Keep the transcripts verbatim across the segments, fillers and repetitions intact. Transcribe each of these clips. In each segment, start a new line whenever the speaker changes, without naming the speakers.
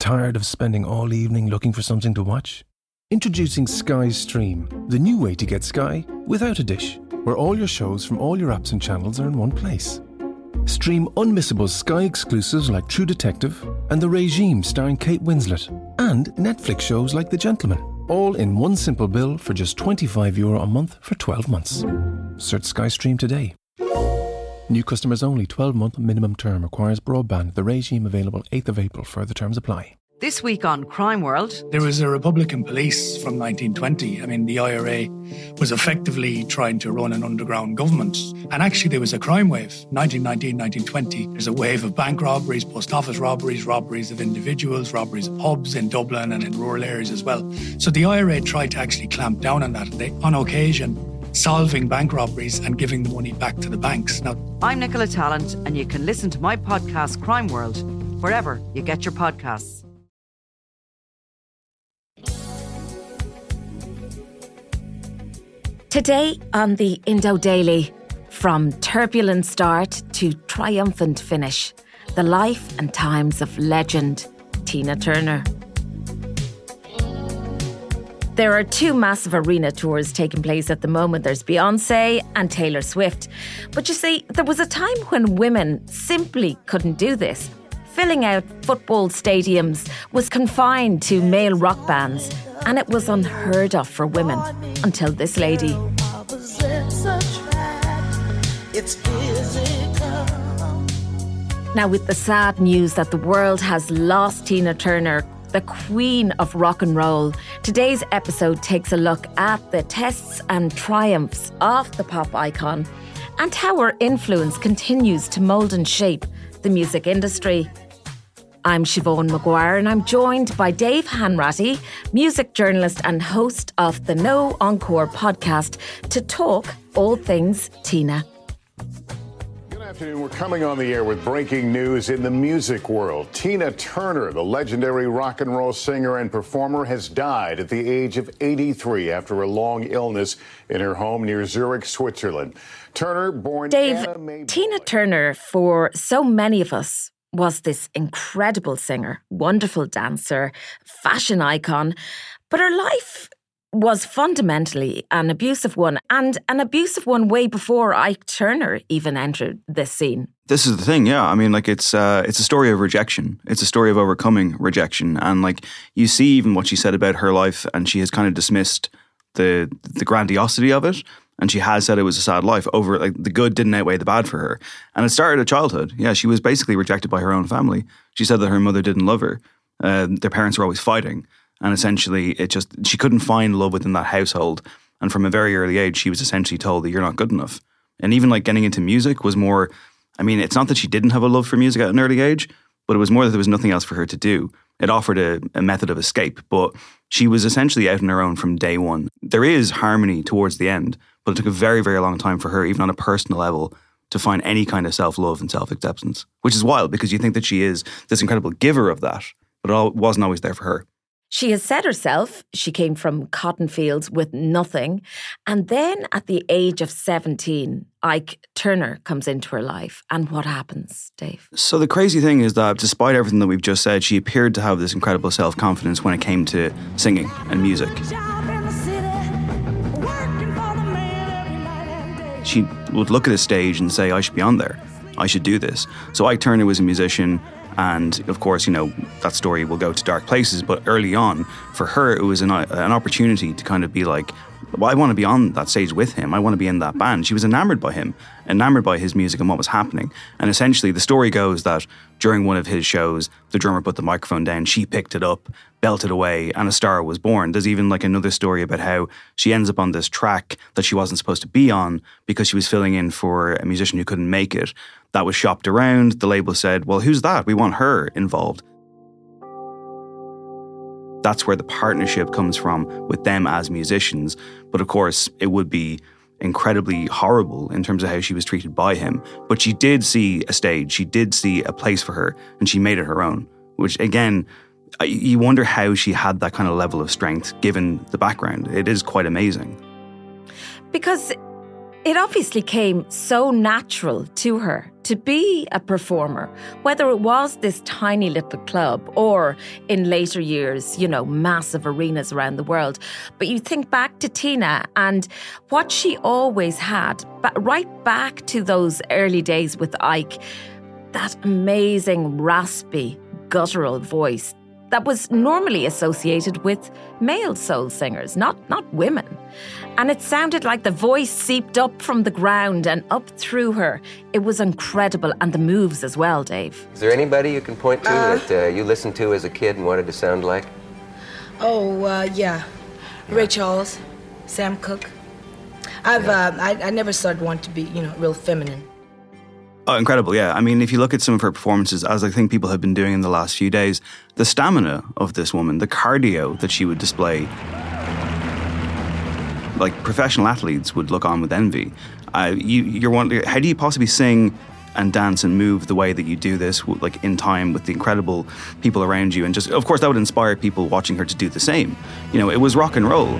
Tired of spending all evening looking for something to watch? Introducing Sky Stream, the new way to get Sky without a dish, where all your shows from all your apps and channels are in one place. Stream unmissable Sky exclusives like True Detective and The Regime starring Kate Winslet, and Netflix shows like The Gentleman, all in one simple bill for just twenty-five euro a month for twelve months. Search Sky Stream today. New customers only. twelve-month minimum term. Requires broadband. The Regime available eighth of April. Further terms apply.
This week on Crime World.
There was a Republican police from nineteen twenty. I mean, the I R A was effectively trying to run an underground government. And actually, there was a crime wave. nineteen nineteen, nineteen twenty. There's a wave of bank robberies, post office robberies, robberies of individuals, robberies of pubs in Dublin and in rural areas as well. So the I R A tried to actually clamp down on that. They, on occasion, solving bank robberies and giving the money back to the banks. Now,
I'm Nicola Tallant, and you can listen to my podcast, Crime World, wherever you get your podcasts.
Today on the Indo Daily, from turbulent start to triumphant finish, the life and times of legend Tina Turner. There are two massive arena tours taking place at the moment. There's Beyoncé and Taylor Swift. But you see, there was a time when women simply couldn't do this. Filling out football stadiums was confined to male rock bands, and it was unheard of for women until this lady. Now, with the sad news that the world has lost Tina Turner, the queen of rock and roll, today's episode takes a look at the tests and triumphs of the pop icon and how her influence continues to mould and shape the music industry. I'm Siobhan Maguire, and I'm joined by Dave Hanratty, music journalist and host of the No Encore podcast, to talk all things Tina.
Good afternoon. We're coming on the air with breaking news in the music world. Tina Turner, the legendary rock and roll singer and performer, has died at the age of eighty-three after a long illness in her home near Zurich, Switzerland. Turner, born
Dave,
Anna May
Tina
Boyd.
Turner, for so many of us, was this incredible singer, wonderful dancer, fashion icon, but her life was fundamentally an abusive one, and an abusive one way before Ike Turner even entered this scene.
This is the thing, yeah. I mean, like, it's uh, it's a story of rejection. It's a story of overcoming rejection. And, like, you see even what she said about her life, and she has kind of dismissed the the grandiosity of it. And she has said it was a sad life. Over, like, the good didn't outweigh the bad for her. And it started at childhood. Yeah, she was basically rejected by her own family. She said that her mother didn't love her. Uh, their parents were always fighting. And essentially, it just she couldn't find love within that household. And from a very early age, she was essentially told that you're not good enough. And even, like, getting into music was more, I mean, it's not that she didn't have a love for music at an early age, but it was more that there was nothing else for her to do. It offered a, a method of escape, but she was essentially out on her own from day one. There is harmony towards the end, but it took a very, very long time for her, even on a personal level, to find any kind of self-love and self-acceptance, which is wild because you think that she is this incredible giver of that, but it all wasn't always there for her.
She has said herself she came from cotton fields with nothing. And then at the age of seventeen, Ike Turner comes into her life. And what happens, Dave?
So the crazy thing is that despite everything that we've just said, she appeared to have this incredible self-confidence when it came to singing and music. She would look at a stage and say, I should be on there. I should do this. So Ike Turner was a musician. And of course, you know, that story will go to dark places. But early on, for her, it was an, an opportunity to kind of be like, well, I want to be on that stage with him. I want to be in that band. She was enamored by him, enamored by his music and what was happening. And essentially, the story goes that during one of his shows, the drummer put the microphone down, she picked it up, belted away, and a star was born. There's even like another story about how she ends up on this track that she wasn't supposed to be on because she was filling in for a musician who couldn't make it. That was shopped around. The label said, well, who's that? We want her involved. That's where the partnership comes from with them as musicians. But of course, it would be incredibly horrible in terms of how she was treated by him. But she did see a stage. She did see a place for her, and she made it her own, which again, you wonder how she had that kind of level of strength given the background. It is quite amazing.
Because It obviously came so natural to her to be a performer, whether it was this tiny little club or in later years, you know, massive arenas around the world. But you think back to Tina and what she always had, but right back to those early days with Ike, that amazing, raspy, guttural voice that was normally associated with male soul singers, not, not women. And it sounded like the voice seeped up from the ground and up through her. It was incredible. And the moves as well, Dave.
Is there anybody you can point to
Uh,
that uh, you listened to as a kid and wanted to sound like?
Oh, uh, yeah. Ray Charles, Sam Cooke. I've, uh, I, I never started wanting to be, you know, real feminine.
Oh, incredible, yeah. I mean, if you look at some of her performances, as I think people have been doing in the last few days, the stamina of this woman, the cardio that she would display, like professional athletes would look on with envy. Uh, you, you're wondering, how do you possibly sing and dance and move the way that you do this, like in time with the incredible people around you? And just, of course, that would inspire people watching her to do the same. You know, it was rock and roll.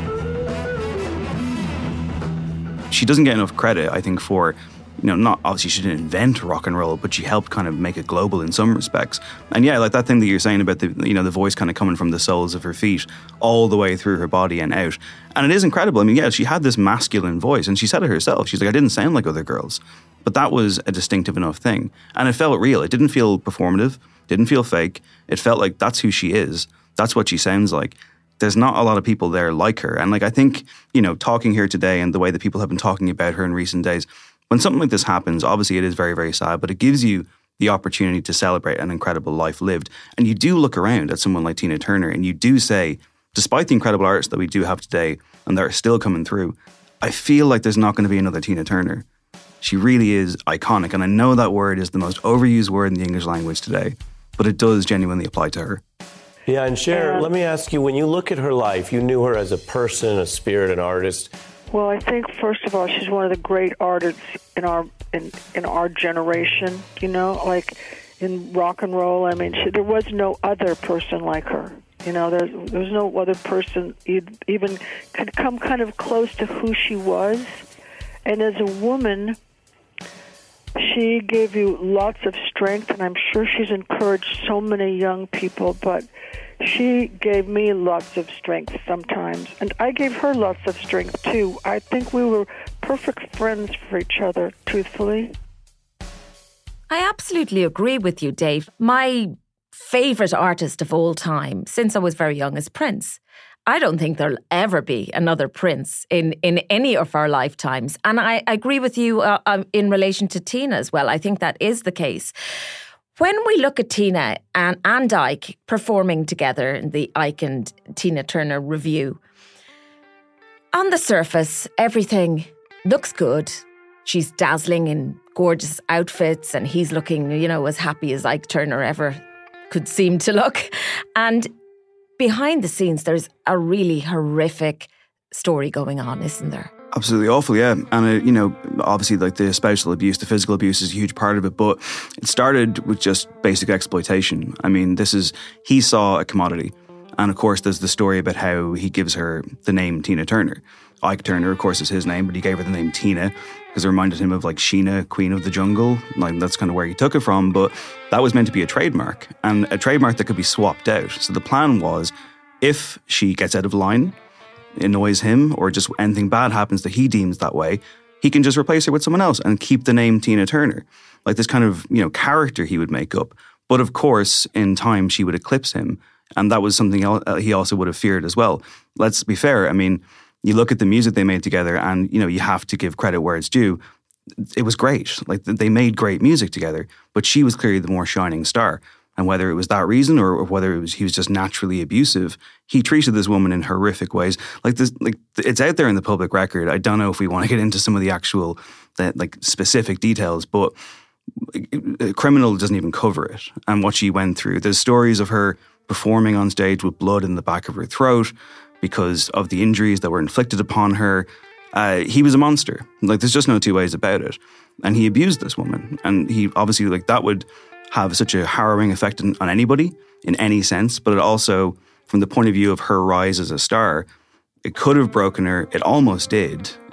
She doesn't get enough credit, I think, for, you know, not obviously she didn't invent rock and roll, but she helped kind of make it global in some respects. And yeah, like that thing that you're saying about the, you know, the voice kind of coming from the soles of her feet all the way through her body and out. And it is incredible. I mean, yeah, she had this masculine voice and she said it herself. She's like, I didn't sound like other girls, but that was a distinctive enough thing. And it felt real. It didn't feel performative, didn't feel fake. It felt like that's who she is. That's what she sounds like. There's not a lot of people there like her. And like, I think, you know, talking here today and the way that people have been talking about her in recent days, when something like this happens, obviously it is very, very sad, but it gives you the opportunity to celebrate an incredible life lived. And you do look around at someone like Tina Turner and you do say, despite the incredible artists that we do have today and that are still coming through, I feel like there's not going to be another Tina Turner. She really is iconic. And I know that word is the most overused word in the English language today, but it does genuinely apply to her.
Yeah, and Cher, let me ask you, when you look at her life, you knew her as a person, a spirit, an artist.
Well, I think first of all, she's one of the great artists in our in, in our generation. You know, like in rock and roll. I mean, she, there was no other person like her. You know, there's there's no other person even could come kind of close to who she was. And as a woman, she gave you lots of strength, and I'm sure she's encouraged so many young people. But she gave me lots of strength sometimes, and I gave her lots of strength too. I think we were perfect friends for each other, truthfully.
I absolutely agree with you, Dave. My favourite artist of all time, since I was very young, is Prince. I don't think there'll ever be another Prince in, in any of our lifetimes. And I, I agree with you uh, uh, in relation to Tina as well. I think that is the case. When we look at Tina and, and Ike performing together in the Ike and Tina Turner review, on the surface, everything looks good. She's dazzling in gorgeous outfits and he's looking, you know, as happy as Ike Turner ever could seem to look. And behind the scenes, there's a really horrific story going on, isn't there?
Absolutely awful, yeah. And, uh, you know, obviously, like the spousal abuse, the physical abuse is a huge part of it, but it started with just basic exploitation. I mean, this is, he saw a commodity. And, of course, there's the story about how he gives her the name Tina Turner. Ike Turner, of course, is his name, but he gave her the name Tina because it reminded him of, like, Sheena, Queen of the Jungle. Like, that's kind of where he took it from, but that was meant to be a trademark, and a trademark that could be swapped out. So the plan was, if she gets out of line, annoys him, or just anything bad happens that he deems that way, he can just replace her with someone else and keep the name Tina Turner. Like this kind of, you know, character he would make up. But of course, in time, she would eclipse him. And that was something else he also would have feared as well. Let's be fair. I mean, you look at the music they made together and, you know, you have to give credit where it's due. It was great. Like they made great music together, but she was clearly the more shining star. And whether it was that reason or whether it was he was just naturally abusive, he treated this woman in horrific ways. Like this, like it's out there in the public record. I don't know if we want to get into some of the actual, the, like specific details, but Criminal doesn't even cover it and what she went through. There's stories of her performing on stage with blood in the back of her throat because of the injuries that were inflicted upon her. Uh, he was a monster. Like there's just no two ways about it. And he abused this woman, and he obviously like that would have such a harrowing effect on, on anybody in any sense, but it also, from the point of view of her rise as a star, it could have broken her. It almost did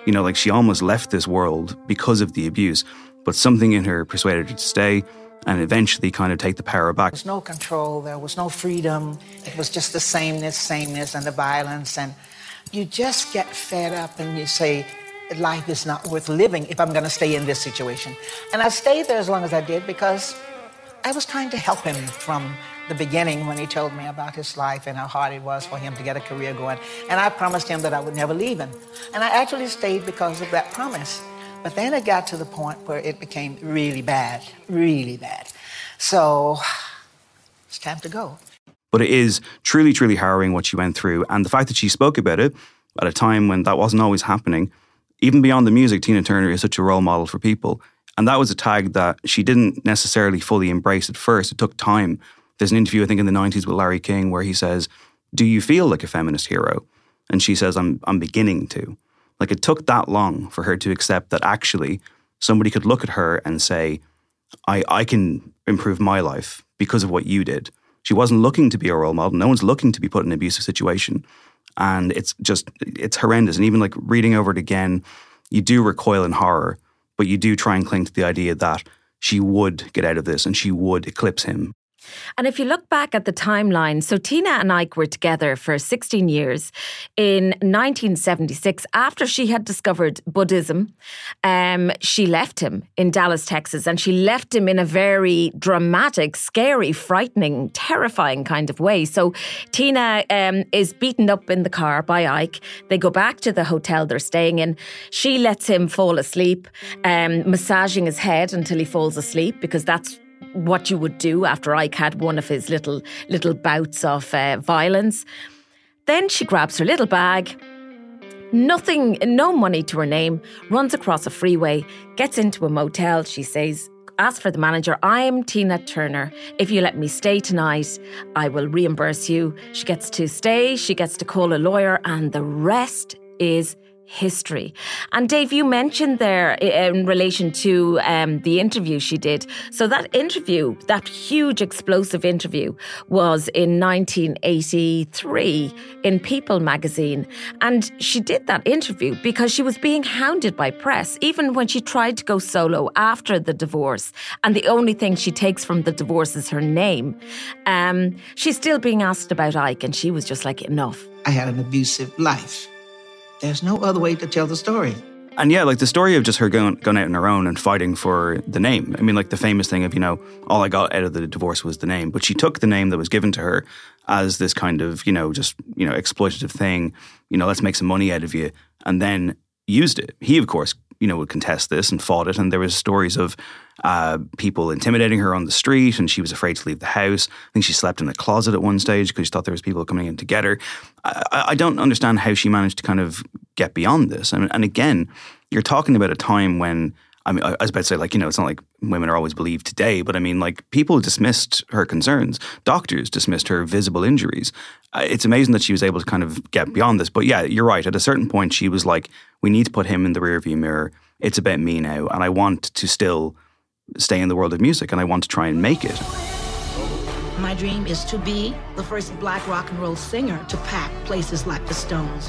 You know, like she almost left this world because of the abuse, but something in her persuaded her to stay and eventually kind of take the power back.
There was no control, there was no freedom. It was just the sameness, sameness, and the violence. And you just get fed up and you say, life is not worth living if I'm going to stay in this situation. And I stayed there as long as I did because I was trying to help him from the beginning when he told me about his life and how hard it was for him to get a career going. And I promised him that I would never leave him. And I actually stayed because of that promise. But then it got to the point where it became really bad, really bad. So it's time to go.
But it is truly, truly harrowing what she went through. And the fact that she spoke about it at a time when that wasn't always happening, even beyond the music, Tina Turner is such a role model for people. And that was a tag that she didn't necessarily fully embrace at first. It took time. There's an interview, I think, in the nineties with Larry King where he says, "Do you feel like a feminist hero?" And she says, I'm I'm beginning to. Like, it took that long for her to accept that actually somebody could look at her and say, I, I can improve my life because of what you did. She wasn't looking to be a role model. No one's looking to be put in an abusive situation. And it's just, it's horrendous. And even like reading over it again, you do recoil in horror, but you do try and cling to the idea that she would get out of this and she would eclipse him.
And if you look back at the timeline, so Tina and Ike were together for sixteen years. In nineteen seventy-six, after she had discovered Buddhism, um, she left him in Dallas, Texas, and she left him in a very dramatic, scary, frightening, terrifying kind of way. So Tina um, is beaten up in the car by Ike. They go back to the hotel they're staying in. She lets him fall asleep, um, massaging his head until he falls asleep, because that's what you would do after Ike had one of his little little bouts of uh, violence. Then she grabs her little bag, nothing, no money to her name, runs across a freeway, gets into a motel. She says, asks for the manager, "I'm Tina Turner. If you let me stay tonight, I will reimburse you." She gets to stay, she gets to call a lawyer, and the rest is history. And Dave, you mentioned there in relation to um, the interview she did. So that interview, that huge explosive interview, was in nineteen eighty-three in People magazine. And she did that interview because she was being hounded by press, even when she tried to go solo after the divorce. And the only thing she takes from the divorce is her name. Um, she's still being asked about Ike, and she was just like, enough.
I had an abusive life. There's no other way to tell the story.
And yeah, like the story of just her going, going out on her own and fighting for the name. I mean, like the famous thing of, you know, all I got out of the divorce was the name. But she took the name that was given to her as this kind of, you know, just, you know, exploitative thing. You know, let's make some money out of you. And then used it. He, of course, you know, would contest this and fought it. And there was stories of uh, people intimidating her on the street, and she was afraid to leave the house. I think she slept in a closet at one stage because she thought there was people coming in to get her. I, I don't understand how she managed to kind of get beyond this. And, and again, you're talking about a time when, I mean, I was about to say, like, you know, it's not like women are always believed today, but I mean, like, people dismissed her concerns. Doctors dismissed her visible injuries. Uh, it's amazing that she was able to kind of get beyond this. But yeah, you're right. At a certain point, she was like, we need to put him in the rearview mirror. It's about me now. And I want to still stay in the world of music, and I want to try and make it.
My dream is to be the first black rock and roll singer to pack places like the Stones.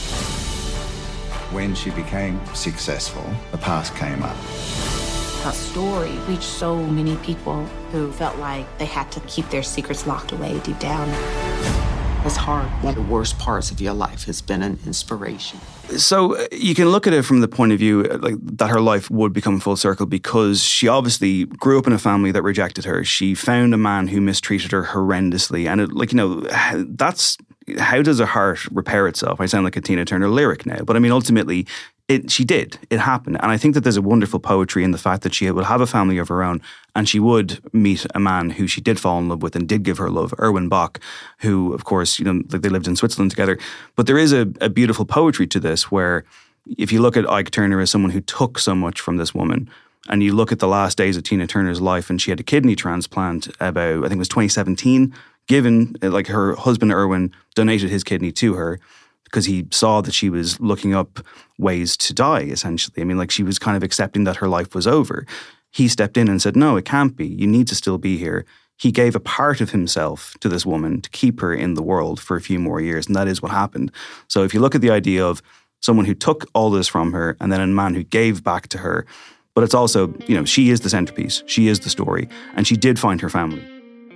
When she became successful, the past came up.
Her story reached so many people who felt like they had to keep their secrets locked away deep down. It's hard. One of the worst parts of your life has been an inspiration.
So uh, you can look at it from the point of view uh, like that her life would become full circle, because she obviously grew up in a family that rejected her. She found a man who mistreated her horrendously. And it, like, you know, that's, how does a heart repair itself? I sound like a Tina Turner lyric now, but I mean, ultimately, It, she did. It happened. And I think that there's a wonderful poetry in the fact that she would have a family of her own, and she would meet a man who she did fall in love with and did give her love, Erwin Bach, who, of course, you know, they lived in Switzerland together. But there is a, a beautiful poetry to this, where if you look at Ike Turner as someone who took so much from this woman, and you look at the last days of Tina Turner's life, and she had a kidney transplant about, I think it was twenty seventeen, given, like, her husband Erwin donated his kidney to her, because he saw that she was looking up ways to die, essentially. I mean, like, she was kind of accepting that her life was over. He stepped in and said, no, it can't be. You need to still be here. He gave a part of himself to this woman to keep her in the world for a few more years, and that is what happened. So if you look at the idea of someone who took all this from her, and then a man who gave back to her. But it's also, you know, she is the centerpiece. She is the story. And she did find her family.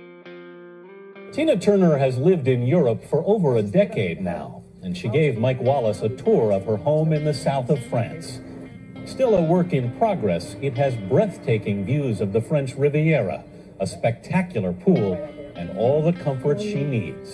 Tina Turner has lived in Europe for over a decade now, and she gave Mike Wallace a tour of her home in the south of France. Still a work in progress, it has breathtaking views of the French Riviera, a spectacular pool, and all the comforts she needs.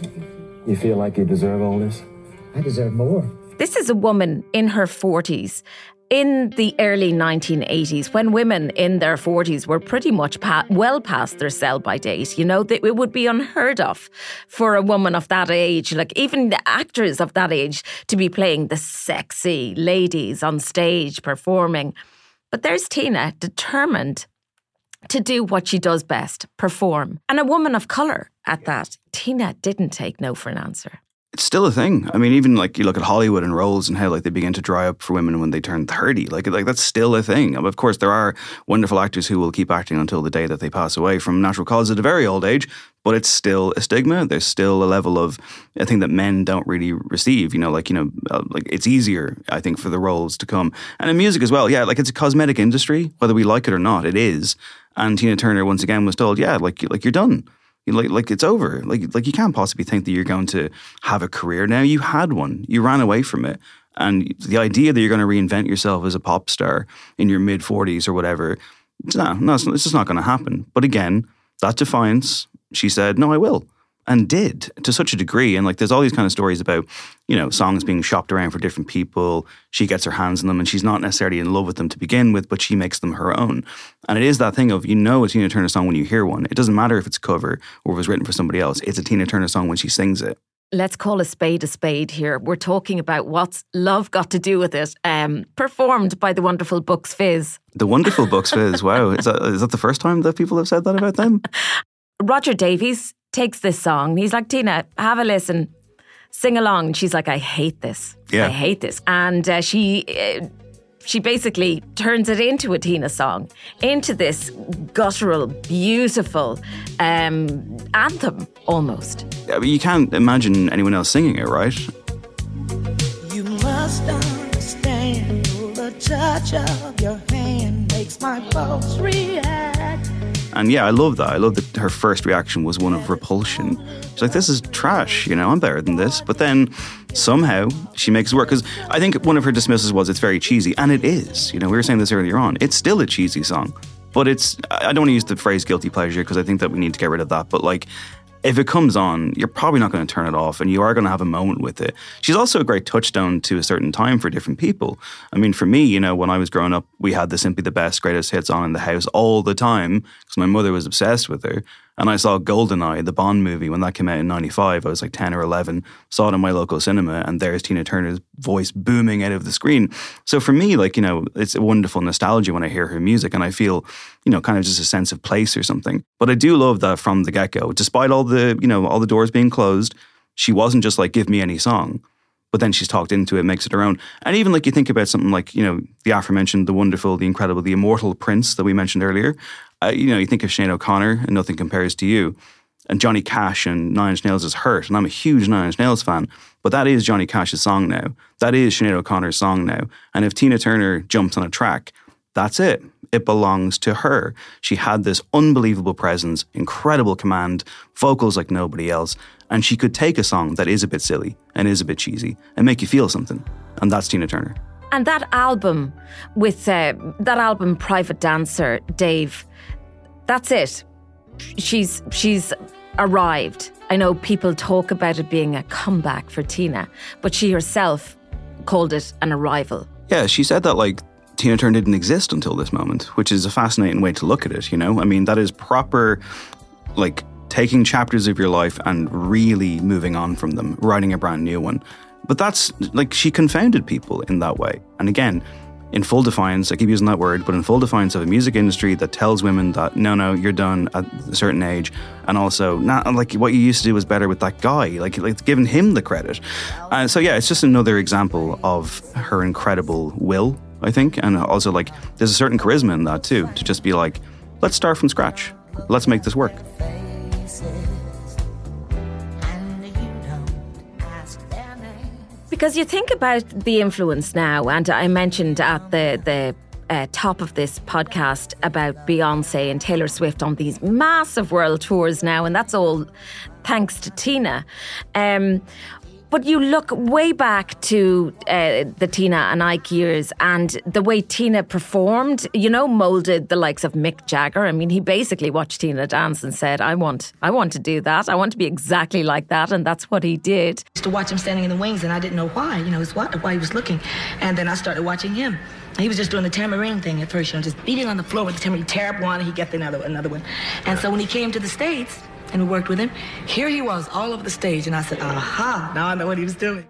You feel like you deserve all this?
I deserve more.
This is a woman in her forties. In the early nineteen eighties, when women in their forties were pretty much pa- well past their sell-by date, you know, that it would be unheard of for a woman of that age, like even the actors of that age, to be playing the sexy ladies on stage performing. But there's Tina, determined to do what she does best, perform. And a woman of colour at that. Tina didn't take no for an answer.
It's still a thing. I mean, even like you look at Hollywood and roles and how like they begin to dry up for women when they turn thirty. Like, like that's still a thing. Of course, there are wonderful actors who will keep acting until the day that they pass away from natural causes at a very old age, but it's still a stigma. There's still a level of, I think, that men don't really receive, you know, like, you know, uh, like it's easier, I think, for the roles to come. And in music as well. Yeah, like it's a cosmetic industry, whether we like it or not, it is. And Tina Turner, once again, was told, yeah, like, like you're done. Like, like it's over. Like, like you can't possibly think that you're going to have a career now. You had one. You ran away from it. And the idea that you're going to reinvent yourself as a pop star in your mid forties or whatever, no, no, it's just not going to happen. But again, that defiance, she said, no, I will. And did, to such a degree. And like, there's all these kind of stories about, you know, songs being shopped around for different people. She gets her hands on them and she's not necessarily in love with them to begin with, but she makes them her own. And it is that thing of, you know, a Tina Turner song when you hear one. It doesn't matter if it's a cover or if it was written for somebody else. It's a Tina Turner song when she sings it.
Let's call a spade a spade here. We're talking about what's love got to do with it, um, performed by the wonderful Bucks Fizz.
The wonderful Bucks Fizz, wow. Is that, is that the first time that people have said that about them?
Roger Davies takes this song. He's like, Tina, have a listen, sing along. And she's like, I hate this.
Yeah.
I hate this. And uh, she uh, she basically turns it into a Tina song, into this guttural, beautiful um, anthem almost.
Yeah, but you can't imagine anyone else singing it, right?
You must understand the touch of your hand makes my pulse react.
And yeah, I love that. I love that her first reaction was one of repulsion. She's like, this is trash, you know, I'm better than this. But then somehow she makes it work. Because I think one of her dismissals was it's very cheesy. And it is. You know, we were saying this earlier on. It's still a cheesy song. But it's, I don't want to use the phrase guilty pleasure because I think that we need to get rid of that. But like, if it comes on, you're probably not going to turn it off and you are going to have a moment with it. She's also a great touchstone to a certain time for different people. I mean, for me, you know, when I was growing up, we had the Simply the Best greatest hits on in the house all the time because my mother was obsessed with her. And I saw GoldenEye, the Bond movie, when that came out in ninety-five. I was like ten or eleven, saw it in my local cinema, and there's Tina Turner's voice booming out of the screen. So for me, like, you know, it's a wonderful nostalgia when I hear her music, and I feel, you know, kind of just a sense of place or something. But I do love that from the get-go, despite all the, you know, all the doors being closed, she wasn't just like, give me any song. But then she's talked into it, makes it her own. And even like you think about something like, you know, the aforementioned, the wonderful, the incredible, the immortal Prince that we mentioned earlier. Uh, you know, you think of Sinead O'Connor and Nothing Compares to You. And Johnny Cash and Nine Inch Nails is Hurt. And I'm a huge Nine Inch Nails fan. But that is Johnny Cash's song now. That is Sinead O'Connor's song now. And if Tina Turner jumps on a track, that's it. It belongs to her. She had this unbelievable presence, incredible command, vocals like nobody else. And she could take a song that is a bit silly and is a bit cheesy and make you feel something. And that's Tina Turner.
And that album with uh, that album, Private Dancer, Dave, that's it. She's she's arrived. I know people talk about it being a comeback for Tina, but she herself called it an arrival.
Yeah, she said that like Tina Turner didn't exist until this moment, which is a fascinating way to look at it, you know? I mean, that is proper, like, taking chapters of your life and really moving on from them, writing a brand new one. But that's, like, she confounded people in that way. And again, in full defiance, I keep using that word, but in full defiance of a music industry that tells women that, no, no, you're done at a certain age. And also, not, like, what you used to do was better with that guy, like, like giving him the credit. And so, yeah, it's just another example of her incredible will, I think. And also, like, there's a certain charisma in that, too, to just be like, let's start from scratch. Let's make this work.
Because you think about the influence now, and I mentioned at the the uh, top of this podcast about Beyonce and Taylor Swift on these massive world tours now, and that's all thanks to Tina. Um, But you look way back to uh, the Tina and Ike years, and the way Tina performed, you know, moulded the likes of Mick Jagger. I mean, he basically watched Tina dance and said, I want I want to do that. I want to be exactly like that. And that's what he did.
I used to watch him standing in the wings, and I didn't know why, you know, it's what, why he was looking. And then I started watching him. He was just doing the tambourine thing at first, you know, just beating on the floor with the tambourine. Tear up one, he get another, another one. And so when he came to the States, and we worked with him, here he was all over the stage, and I said, aha, now I know what he was doing.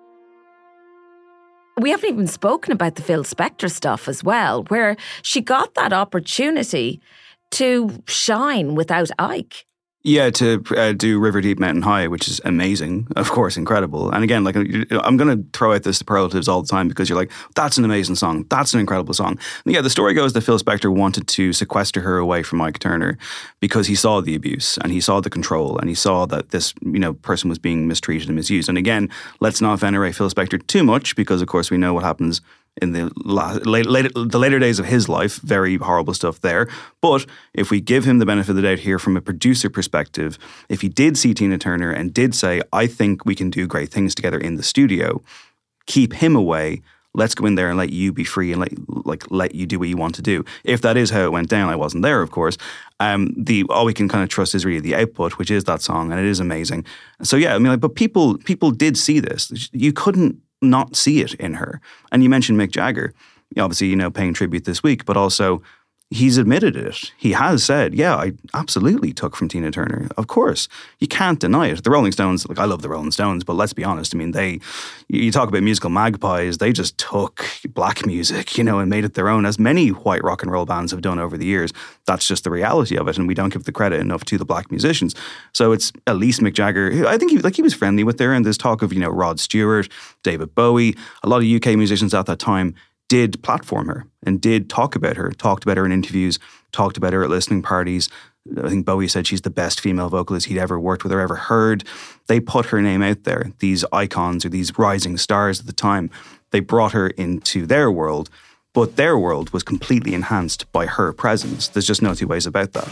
We haven't even spoken about the Phil Spector stuff as well, where she got that opportunity to shine without Ike.
Yeah, to uh, do River Deep Mountain High, which is amazing, of course, incredible. And again, like I'm going to throw out the superlatives all the time because you're like, that's an amazing song, that's an incredible song. And yeah, the story goes that Phil Spector wanted to sequester her away from Ike Turner because he saw the abuse and he saw the control and he saw that this, you know, person was being mistreated and misused. And again, let's not venerate Phil Spector too much because, of course, we know what happens in the last, late, late, the later days of his life. Very horrible stuff there. But if we give him the benefit of the doubt here from a producer perspective, if he did see Tina Turner and did say, I think we can do great things together in the studio, keep him away, let's go in there and let you be free and let, like, let you do what you want to do. If that is how it went down, I wasn't there, of course. Um, the all we can kind of trust is really the output, which is that song, and it is amazing. So yeah, I mean, like, but people people did see this. You couldn't not see it in her. And you mentioned Mick Jagger, obviously, you know, paying tribute this week, but also he's admitted it. He has said, yeah, I absolutely took from Tina Turner. Of course. You can't deny it. The Rolling Stones, like, I love the Rolling Stones, but let's be honest. I mean, they, you talk about musical magpies, they just took black music, you know, and made it their own, as many white rock and roll bands have done over the years. That's just the reality of it. And we don't give the credit enough to the black musicians. So it's at least Mick Jagger. I think he, like, he was friendly with her. And there's talk of, you know, Rod Stewart, David Bowie, a lot of U K musicians at that time did platform her and did talk about her, talked about her in interviews, talked about her at listening parties. I think Bowie said she's the best female vocalist he'd ever worked with or ever heard. They put her name out there. These icons or these rising stars at the time, they brought her into their world, but their world was completely enhanced by her presence. There's just no two ways about that.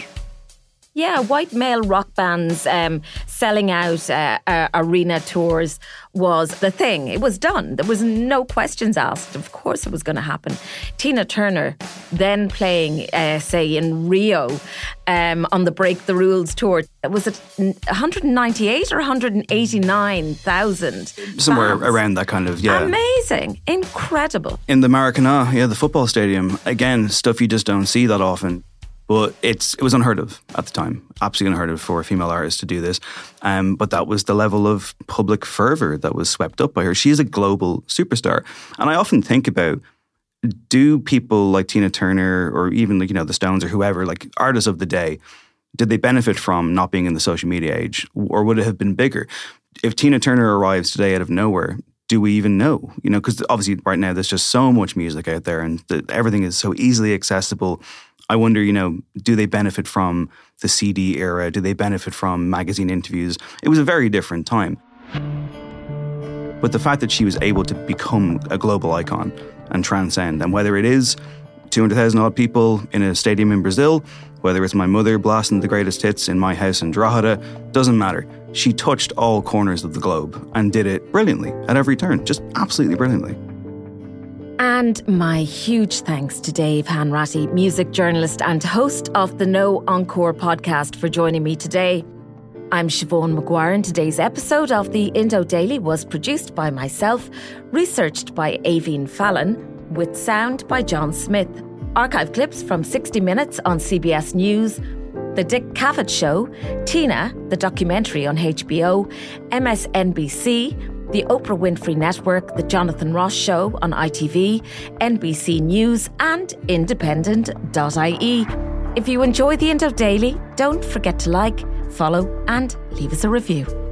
Yeah, white male rock bands um, selling out uh, uh, arena tours was the thing. It was done. There was no questions asked. Of course it was going to happen. Tina Turner then playing, uh, say, in Rio um, on the Break the Rules tour. Was it one hundred ninety-eight or one hundred eighty-nine thousand?
Somewhere
fans.
Around that kind of, yeah.
Amazing. Incredible.
In the Maracanã, yeah, the football stadium. Again, stuff you just don't see that often. But it's it was unheard of at the time. Absolutely unheard of for a female artist to do this. Um, but that was the level of public fervour that was swept up by her. She is a global superstar. And I often think about, do people like Tina Turner or even, like, you know, the Stones or whoever, like artists of the day, did they benefit from not being in the social media age? Or would it have been bigger? If Tina Turner arrives today out of nowhere, do we even know? You know, because obviously right now there's just so much music out there and the, everything is so easily accessible. I wonder, you know, do they benefit from the C D era? Do they benefit from magazine interviews? It was a very different time. But the fact that she was able to become a global icon and transcend, and whether it is two hundred thousand odd people in a stadium in Brazil, whether it's my mother blasting the greatest hits in my house in Drogheda, doesn't matter. She touched all corners of the globe and did it brilliantly at every turn, just absolutely brilliantly.
And my huge thanks to Dave Hanratty, music journalist and host of the No Encore podcast, for joining me today. I'm Siobhan Maguire, and today's episode of the Indo Daily was produced by myself, researched by Aveen Fallon, with sound by John Smith. Archive clips from sixty minutes on C B S News, The Dick Cavett Show, Tina, the documentary on H B O, M S N B C, The Oprah Winfrey Network, The Jonathan Ross Show on I T V, N B C News and independent dot I E. If you enjoy the Indo Daily, don't forget to like, follow and leave us a review.